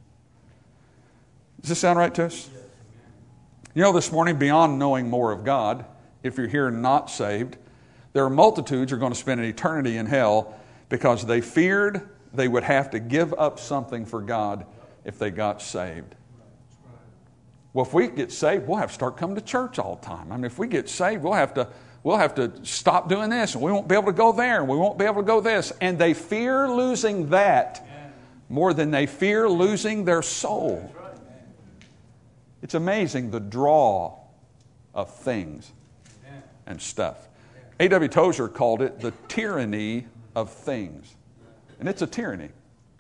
Does this sound right to us? You know, this morning, beyond knowing more of God, if you're here not saved. There are multitudes who are going to spend an eternity in hell because they feared they would have to give up something for God if they got saved. Well, if we get saved, we'll have to start coming to church all the time. I mean, if we get saved, we'll have to we'll have to stop doing this, and we won't be able to go there, and we won't be able to go this. And they fear losing that more than they fear losing their soul. It's amazing the draw of things and stuff. A W Tozer called it the tyranny of things. And it's a tyranny.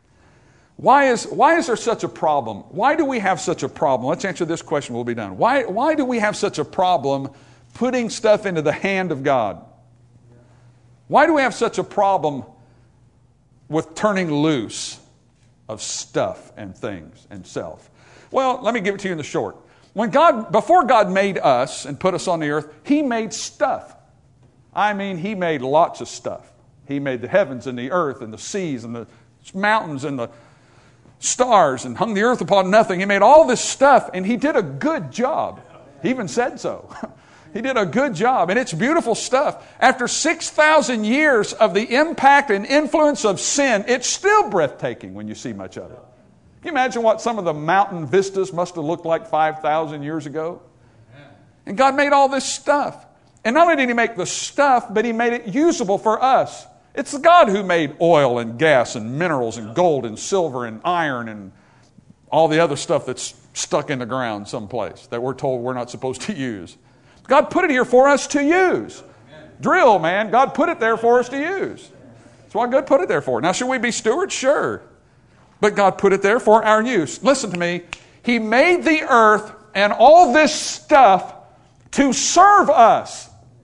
Why is, why is there such a problem? Why do we have such a problem? Let's answer this question, we'll be done. Why, why do we have such a problem putting stuff into the hand of God? Why do we have such a problem with turning loose of stuff and things and self? Well, let me give it to you in the short. When God, before God made us and put us on the earth, He made stuff. I mean, He made lots of stuff. He made the heavens and the earth and the seas and the mountains and the stars and hung the earth upon nothing. He made all this stuff, and He did a good job. He even said so. He did a good job, and it's beautiful stuff. After six thousand years of the impact and influence of sin, it's still breathtaking when you see much of it. Can you imagine what some of the mountain vistas must have looked like five thousand years ago? And God made all this stuff. And not only did He make the stuff, but He made it usable for us. It's God who made oil and gas and minerals and gold and silver and iron and all the other stuff that's stuck in the ground someplace that we're told we're not supposed to use. God put it here for us to use. Drill, man. God put it there for us to use. That's why God put it there for. Now, should we be stewards? Sure. But God put it there for our use. Listen to me. He made the earth and all this stuff to serve us.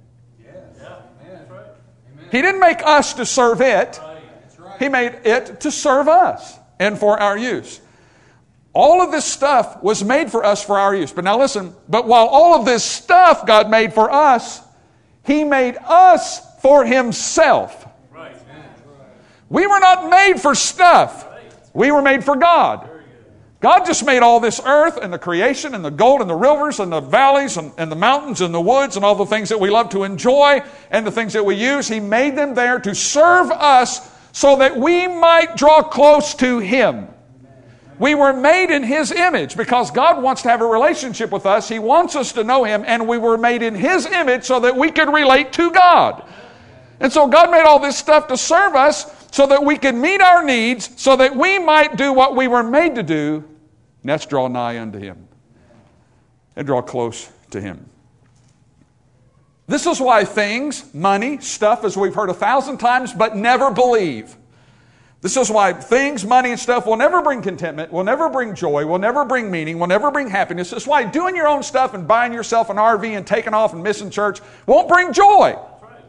He didn't make us to serve it. He made it to serve us and for our use. All of this stuff was made for us for our use. But now listen, but while all of this stuff God made for us, He made us for Himself. We were not made for stuff. We were made for God. God just made all this earth and the creation and the gold and the rivers and the valleys and, and the mountains and the woods and all the things that we love to enjoy and the things that we use. He made them there to serve us so that we might draw close to Him. We were made in His image because God wants to have a relationship with us. He wants us to know Him, and we were made in His image so that we could relate to God. And so God made all this stuff to serve us so that we could meet our needs, so that we might do what we were made to do, and that's draw nigh unto Him and draw close to Him. This is why things, money, stuff, as we've heard a thousand times, but never believe. This is why things, money, and stuff will never bring contentment, will never bring joy, will never bring meaning, will never bring happiness. This is why doing your own stuff and buying yourself an R V and taking off and missing church won't bring joy.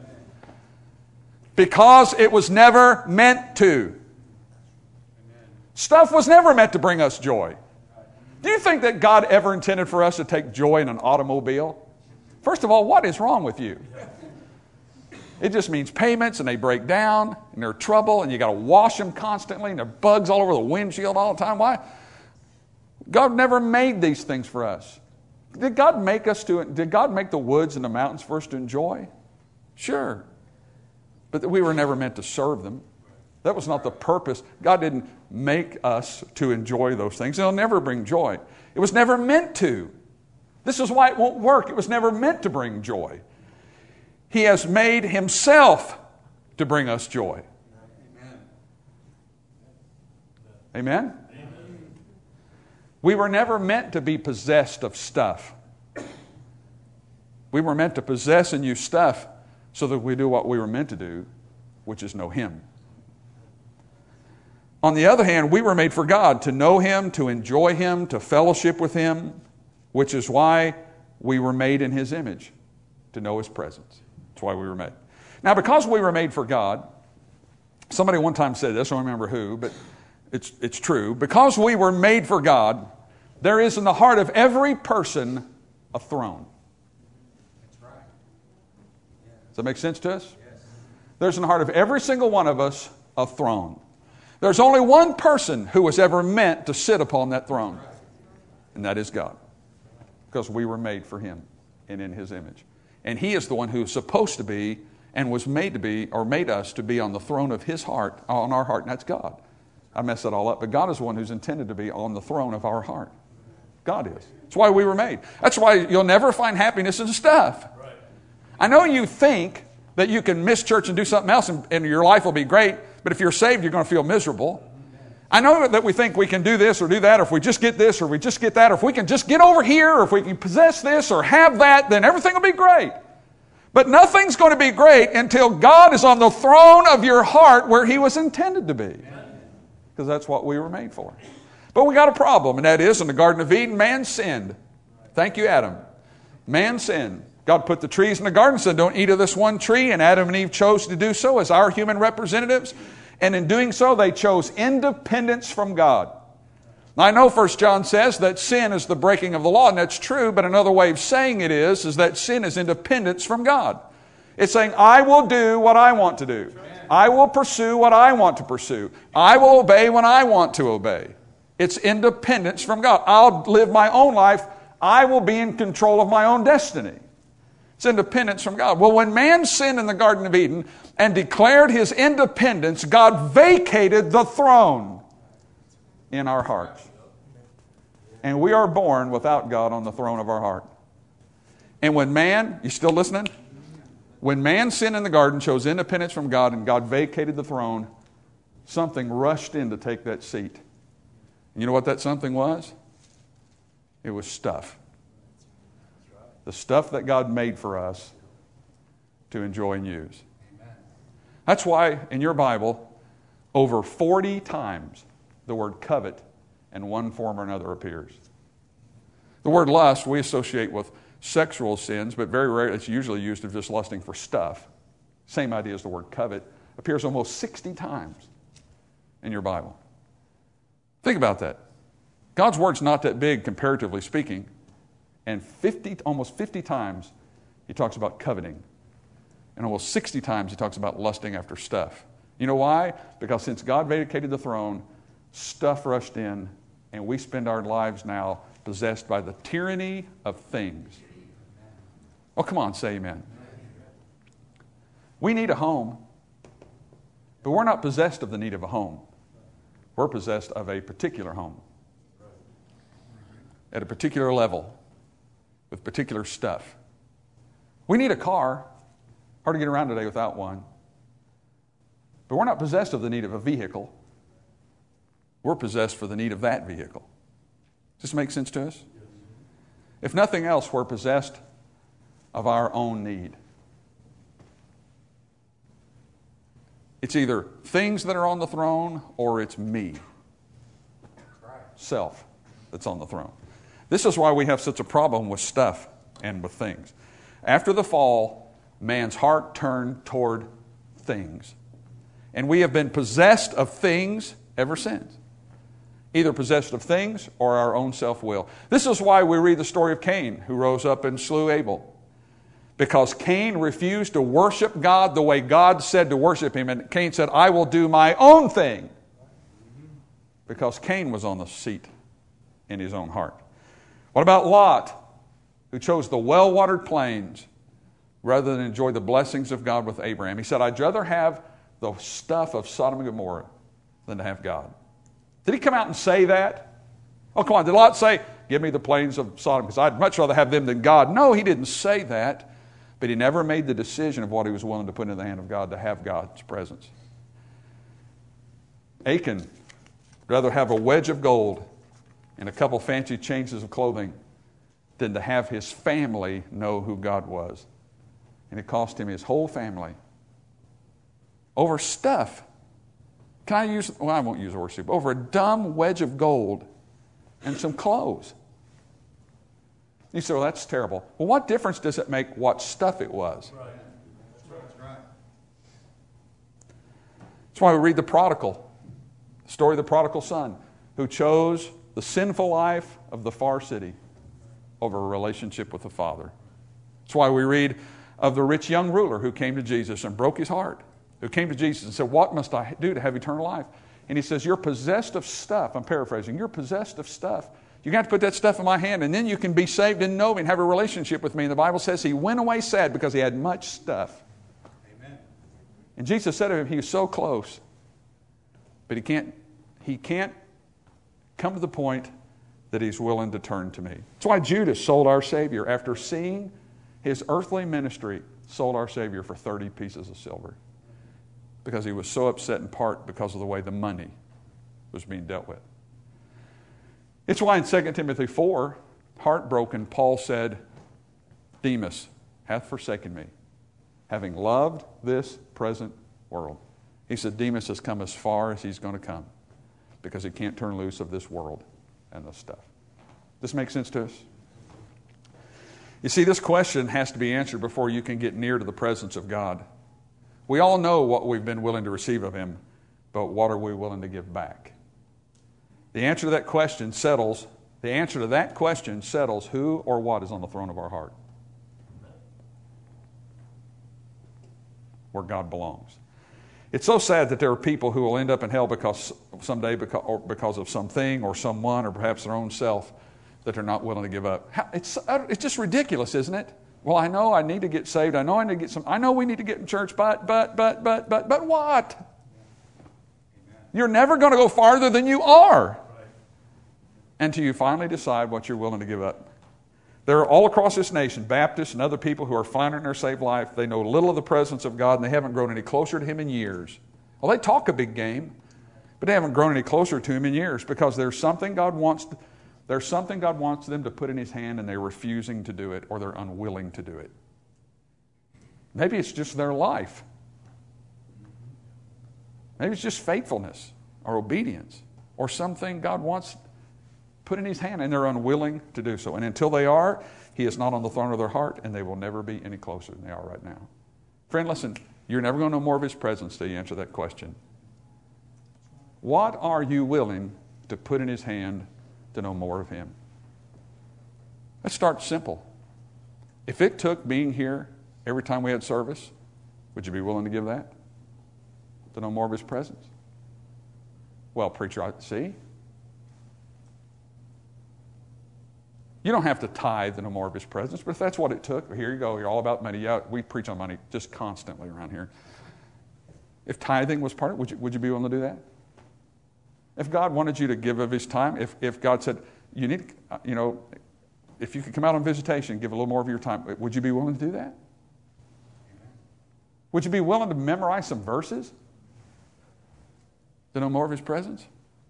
Because it was never meant to. Stuff was never meant to bring us joy. Do you think that God ever intended for us to take joy in an automobile? First of all, what is wrong with you? It just means payments, and they break down, and they're trouble, and you got to wash them constantly, and there are bugs all over the windshield all the time. Why? God never made these things for us. Did God make us to? Did God make the woods and the mountains for us to enjoy? Sure. But we were never meant to serve them. That was not the purpose. God didn't make us to enjoy those things. They'll never bring joy. It was never meant to. This is why it won't work. It was never meant to bring joy. He has made Himself to bring us joy. Amen? Amen? We were never meant to be possessed of stuff. We were meant to possess and use stuff so that we do what we were meant to do, which is know Him. On the other hand, we were made for God, to know Him, to enjoy Him, to fellowship with Him, which is why we were made in His image, to know His presence. That's why we were made. Now, because we were made for God, somebody one time said this, I don't remember who, but it's, it's true. Because we were made for God, there is in the heart of every person a throne. Does that make sense to us? Yes. There's in the heart of every single one of us a throne. There's only one person who was ever meant to sit upon that throne, and that is God. Because we were made for Him and in His image. And He is the one who is supposed to be and was made to be, or made us to be on the throne of His heart, on our heart, and that's God. I messed that all up, but God is the one who's intended to be on the throne of our heart. God is. That's why we were made. That's why you'll never find happiness in stuff. Right. I know you think that you can miss church and do something else and, and your life will be great, but if you're saved, you're going to feel miserable. I know that we think we can do this or do that, or if we just get this or we just get that, or if we can just get over here, or if we can possess this or have that, then everything will be great. But nothing's going to be great until God is on the throne of your heart where He was intended to be. Because that's what we were made for. But we got a problem, and that is in the Garden of Eden, man sinned. Thank you, Adam. Man sinned. God put the trees in the garden and said, don't eat of this one tree, and Adam and Eve chose to do so as our human representatives. And in doing so, they chose independence from God. Now, I know First John says that sin is the breaking of the law, and that's true, but another way of saying it is, is that sin is independence from God. It's saying, I will do what I want to do. I will pursue what I want to pursue. I will obey when I want to obey. It's independence from God. I'll live my own life. I will be in control of my own destiny. It's independence from God. Well, when man sinned in the Garden of Eden and declared his independence, God vacated the throne in our hearts. And we are born without God on the throne of our heart. And when man, you still listening? When man sinned in the garden, chose independence from God, and God vacated the throne, something rushed in to take that seat. And you know what that something was? It was stuff. The stuff that God made for us to enjoy and use. That's why in your Bible, over forty times the word covet in one form or another appears. The word lust we associate with sexual sins, but very rarely it's usually used of just lusting for stuff. Same idea as the word covet. Appears almost sixty times in your Bible. Think about that. God's word's not that big comparatively speaking, and fifty, almost fifty times He talks about coveting, and almost sixty times He talks about lusting after stuff. You know why? Because since God vacated the throne, stuff rushed in, and we spend our lives now possessed by the tyranny of things. Oh, come on, say amen. We need a home, but we're not possessed of the need of a home. We're possessed of a particular home at a particular level with particular stuff. We need a car. Hard to get around today without one. But we're not possessed of the need of a vehicle. We're possessed for the need of that vehicle. Does this make sense to us? If nothing else, we're possessed of our own need. It's either things that are on the throne or it's me, self, that's on the throne. This is why we have such a problem with stuff and with things. After the fall, man's heart turned toward things. And we have been possessed of things ever since. Either possessed of things or our own self-will. This is why we read the story of Cain, who rose up and slew Abel. Because Cain refused to worship God the way God said to worship Him. And Cain said, I will do my own thing. Because Cain was on the seat in his own heart. What about Lot, who chose the well-watered plains rather than enjoy the blessings of God with Abraham? He said, I'd rather have the stuff of Sodom and Gomorrah than to have God. Did he come out and say that? Oh, come on. Did Lot say, give me the plains of Sodom because I'd much rather have them than God? No, he didn't say that. But he never made the decision of what he was willing to put in the hand of God to have God's presence. Achan would rather have a wedge of gold and a couple fancy changes of clothing than to have his family know who God was. And it cost him his whole family. Over stuff. Can I use, well, I won't use the word soup, over a dumb wedge of gold and some clothes. You say, well, that's terrible. Well, what difference does it make what stuff it was? Right. That's right. That's why we read the prodigal, the story of the prodigal son, who chose the sinful life of the far city over a relationship with the Father. That's why we read of the rich young ruler who came to Jesus and broke his heart, who came to Jesus and said, what must I do to have eternal life? And he says, you're possessed of stuff. I'm paraphrasing. You're possessed of stuff. You got to put that stuff in my hand, and then you can be saved and know me and have a relationship with me. And the Bible says he went away sad because he had much stuff. Amen. And Jesus said to him, he was so close, but he can't, he can't come to the point that he's willing to turn to me. That's why Judas sold our Savior. After seeing his earthly ministry, sold our Savior for thirty pieces of silver. Because he was so upset in part because of the way the money was being dealt with. It's why in Second Timothy four, heartbroken, Paul said, Demas hath forsaken me, having loved this present world. He said Demas has come as far as he's going to come because he can't turn loose of this world and this stuff. This makes sense to us? You see, this question has to be answered before you can get near to the presence of God. We all know what we've been willing to receive of Him, but what are we willing to give back? The answer to that question settles, the answer to that question settles who or what is on the throne of our heart. Where God belongs. It's so sad that there are people who will end up in hell because someday because, or because of something or someone or perhaps their own self that they're not willing to give up. How, it's, it's just ridiculous, isn't it? Well, I know I need to get saved. I know I need to get some. I know we need to get in church, but, but, but, but, but, but what? Amen. You're never going to go farther than you are. Right. Until you finally decide what you're willing to give up. There are all across this nation, Baptists and other people who are finding their saved life. They know little of the presence of God and they haven't grown any closer to Him in years. Well, they talk a big game, but they haven't grown any closer to Him in years because there's something God wants to, there's something God wants them to put in His hand and they're refusing to do it or they're unwilling to do it. Maybe it's just their life. Maybe it's just faithfulness or obedience or something God wants put in His hand and they're unwilling to do so. And until they are, He is not on the throne of their heart and they will never be any closer than they are right now. Friend, listen, you're never going to know more of His presence till you answer that question. What are you willing to put in His hand to know more of Him? Let's start simple. If it took being here every time we had service, would you be willing to give that? To know more of His presence? Well, preacher, I see. You don't have to tithe to know more of His presence, but if that's what it took, here you go, you're all about money. Yeah, we preach on money just constantly around here. If tithing was part of it, would you, would you be willing to do that? If God wanted you to give of His time, if, if God said, you need, you know, if you could come out on visitation, give a little more of your time, would you be willing to do that? Would you be willing to memorize some verses to know more of His presence?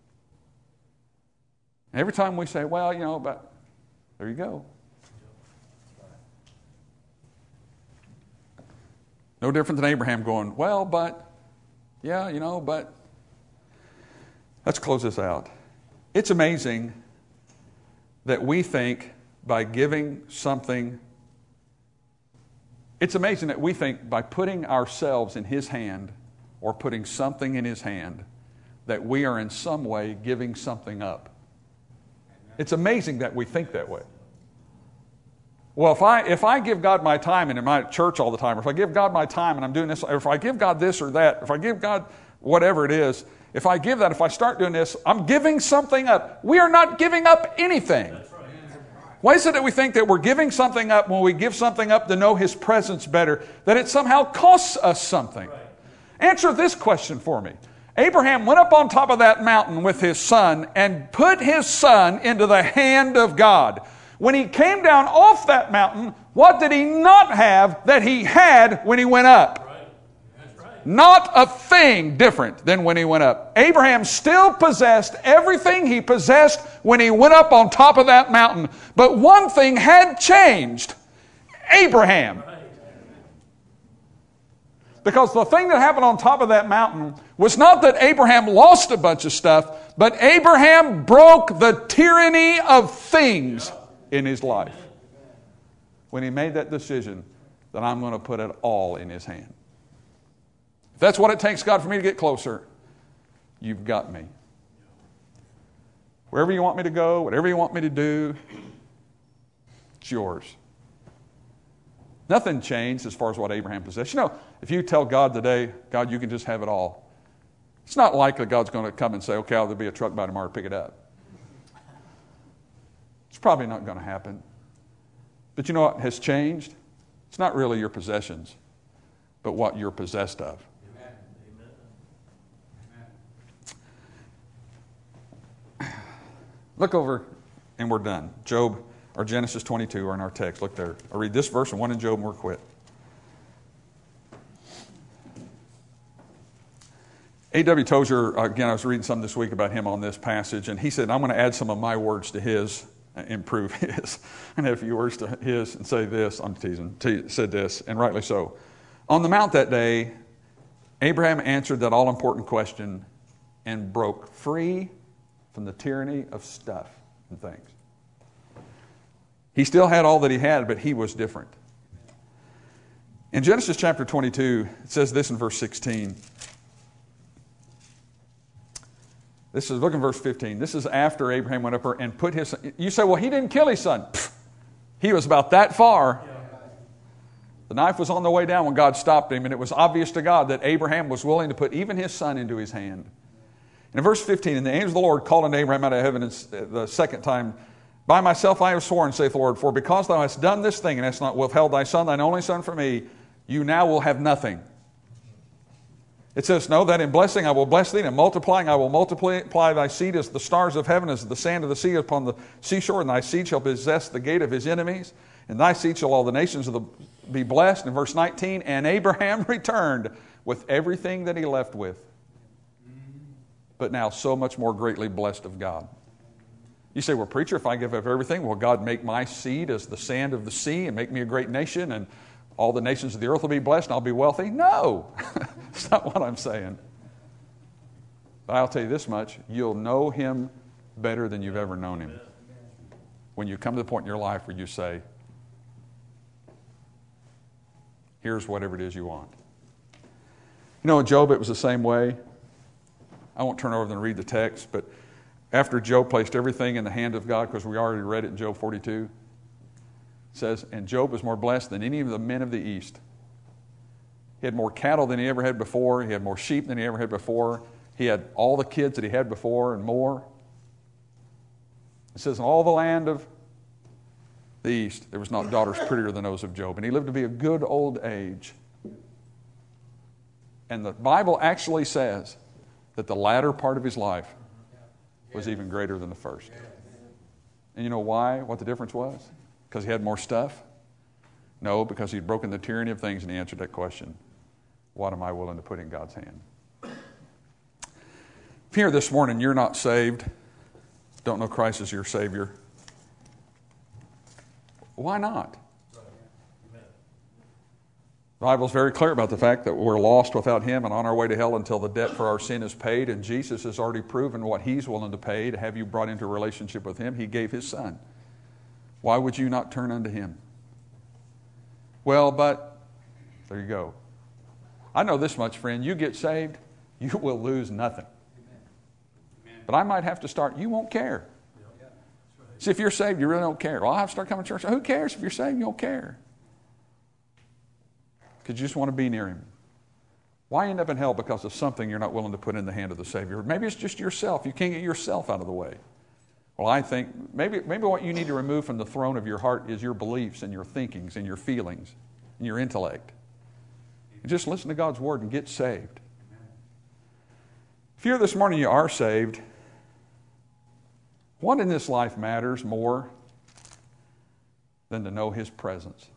And every time we say, well, you know, but there you go. No different than Abraham going, well, but, yeah, you know, but. Let's close this out. It's amazing that we think by giving something, it's amazing that we think by putting ourselves in His hand or putting something in His hand that we are in some way giving something up. It's amazing that we think that way. Well, if I if I give God my time and in my church all the time, or if I give God my time and I'm doing this, or if I give God this or that, if I give God whatever it is, if I give that, if I start doing this, I'm giving something up. We are not giving up anything. Why is it that we think that we're giving something up when we give something up to know His presence better, that it somehow costs us something? Right. Answer this question for me. Abraham went up on top of that mountain with his son and put his son into the hand of God. When he came down off that mountain, what did he not have that he had when he went up? Not a thing different than when he went up. Abraham still possessed everything he possessed when he went up on top of that mountain. But one thing had changed. Abraham. Because the thing that happened on top of that mountain was not that Abraham lost a bunch of stuff, but Abraham broke the tyranny of things in his life. When he made that decision that I'm going to put it all in His hand. If that's what it takes, God, for me to get closer, you've got me. Wherever you want me to go, whatever you want me to do, it's yours. Nothing changed as far as what Abraham possessed. You know, if you tell God today, God, you can just have it all, It's not likely God's going to come and say, okay, there'll be a truck by tomorrow to pick it up. It's probably not going to happen. But you know what has changed? It's not really your possessions, but what you're possessed of. Amen. Look over, and we're done. Job, or Genesis twenty-two are in our text. Look there. I'll read this verse and one in Job and we're quit. A W Tozer, again, I was reading some this week about him on this passage, and he said, I'm going to add some of my words to his, improve his, and add a few words to his, and say this, I'm teasing, te- said this, and rightly so. On the mount that day, Abraham answered that all-important question and broke free from the tyranny of stuff and things. He still had all that he had, but he was different. In Genesis chapter twenty-two, it says this in verse sixteen. This is, look in verse fifteen. This is after Abraham went up there and put his son. You say, well, he didn't kill his son. Pfft, he was about that far. The knife was on the way down when God stopped him, and it was obvious to God that Abraham was willing to put even his son into his hand. And in verse fifteen, and the angel of the Lord called unto Abraham out of heaven the second time, by myself I have sworn, saith the Lord, for because thou hast done this thing, and hast not withheld thy son, thine only son, from me, you now will have nothing. It says, no, that in blessing I will bless thee, and in multiplying I will multiply thy seed as the stars of heaven, as the sand of the sea upon the seashore, and thy seed shall possess the gate of his enemies, and thy seed shall all the nations of the, be blessed. In verse nineteen, and Abraham returned with everything that he left with, but now so much more greatly blessed of God. You say, well, preacher, if I give up everything, will God make my seed as the sand of the sea and make me a great nation, and all the nations of the earth will be blessed and I'll be wealthy? No, that's not what I'm saying. But I'll tell you this much, you'll know him better than you've ever known him. When you come to the point in your life where you say, here's whatever it is you want. You know, in Job, it was the same way. I won't turn over and read the text, but after Job placed everything in the hand of God, because we already read it in Job forty-two, says, and Job was more blessed than any of the men of the East. He had more cattle than he ever had before. He had more sheep than he ever had before. He had all the kids that he had before and more. It says, in all the land of the East, there was not daughters prettier than those of Job. And he lived to be a good old age. And the Bible actually says that the latter part of his life was even greater than the first. And you know why? What the difference was? Because he had more stuff? No, because he'd broken the tyranny of things and he answered that question. What am I willing to put in God's hand? If here this morning you're not saved, don't know Christ as your Savior, why not? The Bible's very clear about the fact that we're lost without him and on our way to hell until the debt for our sin is paid, and Jesus has already proven what he's willing to pay to have you brought into a relationship with him. He gave his son. Why would you not turn unto him? Well, but, there you go. I know this much, friend. You get saved, you will lose nothing. But I might have to start, you won't care. See, if you're saved, you really don't care. Well, I'll have to start coming to church. Who cares if you're saved? You don't care. Because you just want to be near him. Why end up in hell because of something you're not willing to put in the hand of the Savior? Maybe it's just yourself. You can't get yourself out of the way. Well, I think maybe, maybe what you need to remove from the throne of your heart is your beliefs and your thinkings and your feelings and your intellect. And just listen to God's word and get saved. If here this morning you are saved, what in this life matters more than to know his presence?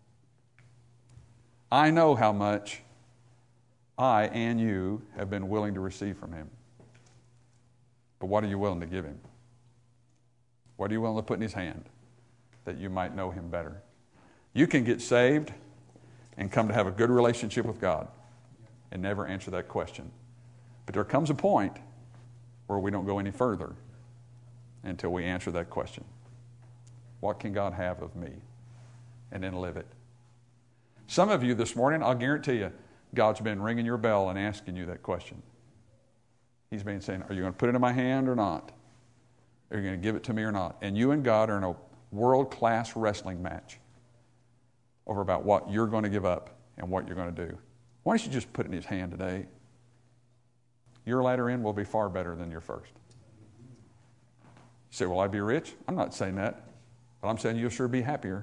I know how much I and you have been willing to receive from him. But what are you willing to give him? What are you willing to put in his hand that you might know him better? You can get saved and come to have a good relationship with God and never answer that question. But there comes a point where we don't go any further until we answer that question. What can God have of me? And then live it. Some of you this morning, I'll guarantee you, God's been ringing your bell and asking you that question. He's been saying, are you going to put it in my hand or not? Are you going to give it to me or not? And you and God are in a world-class wrestling match over about what you're going to give up and what you're going to do. Why don't you just put it in his hand today? your latter end will be far better than your first. You say, will I be rich? I'm not saying that. But I'm saying you'll sure be happier.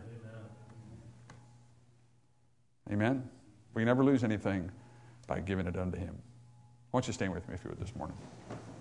Amen? Amen? We never lose anything by giving it unto Him. Why don't you stand with me if you would this morning?